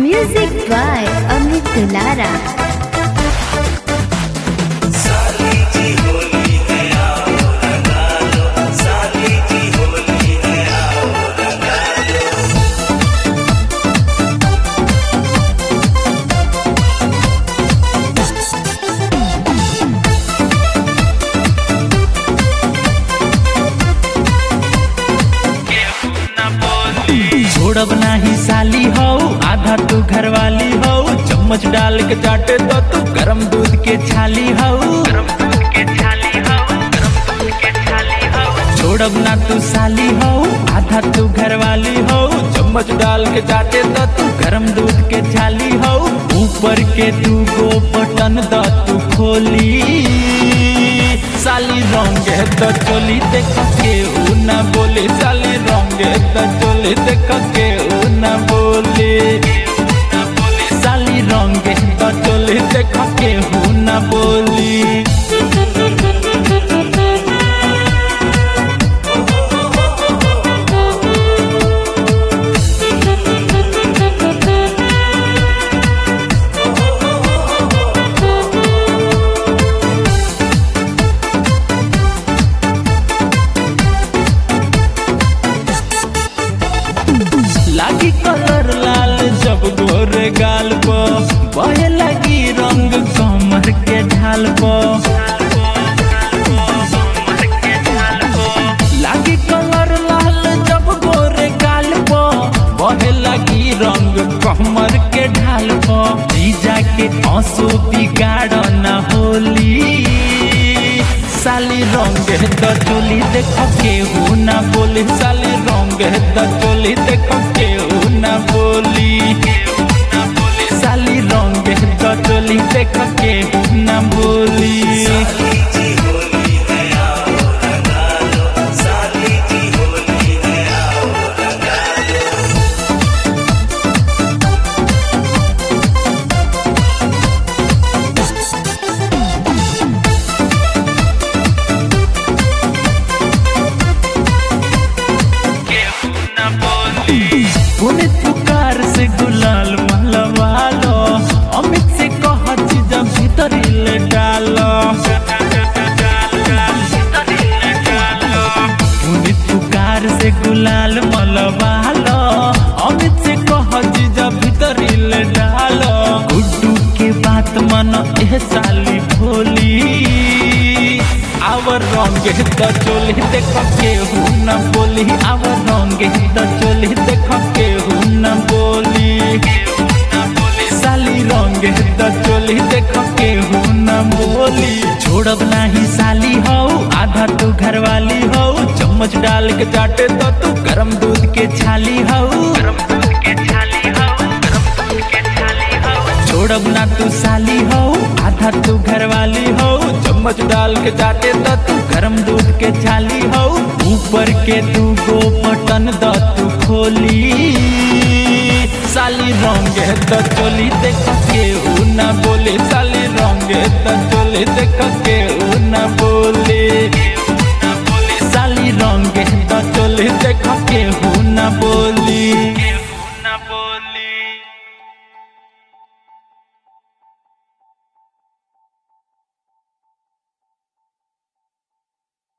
Music by Amit Dulara. छोड़ब नाही साली हो, आधा तू घरवाली हो। चम्मच डाल के चाटे तो तू गरम दूध के छाली हो। छोड़ब ना तू साली हो, आधा तू घरवाली हो। चम्मच डाल के चाटे तो तू गरम दूध के छाली हो। ऊपर के तू गो बटन द तू खोली, साली रंगे तो चोली देख के ऊ ना बोले। साली रंगे तो चोली देख के ऊ ना बोले। साली रंगे तो चोली देख के ऊ ना बोली। लागी कलर लाल जब गोरे गाल पर, बहे लगी रंग कमर के ढाल पर। लागी कलर लाल जब गोरे गाल पर, बहे लगी रंग कमर के ढाल पर। जीजा के आंसू बिगाड़ न होली, साली रंगे तो चोली देख के ऊ ना बोली। साली रंगे तो चोली देख के ऊ ना बोली। साली रंगे तो चोली देख के ऊ ना बोली। पुनित पुकार से गुलाल मलवा लो, अमित से कह जब भीतर ले डालो। पुनित पुकार से गुलाल मलवा लो, अमित से कह जब भीतर ले डालो। गुड्डू के बात मानो एह साली भोली, आवर रंगे तो चोली देख के ऊ ना बोली। आवर रंगे तो चोली देख के ऊ ना बोली। साली रंगे तो चोली देख के ऊ ना बोली। छोड़ब नाही साली हो, आधा तू घरवाली हो। चम्मच डाल के चाटे तो तू गरम दूध के छाली हो। छोड़ब ना तू साली हो, आधा तू घरवाली हो। चम्मच डाल के चाटे तो तू गरम दूध के छाली हो। ऊपर के तू गो बटन द तू खोली, साली रंगे तो चोली देख के ऊ ना बोले। साली रंगे तो चोली देख के ऊ ना बोले। साली रंगे तो चोली देख के ऊ ना बोली।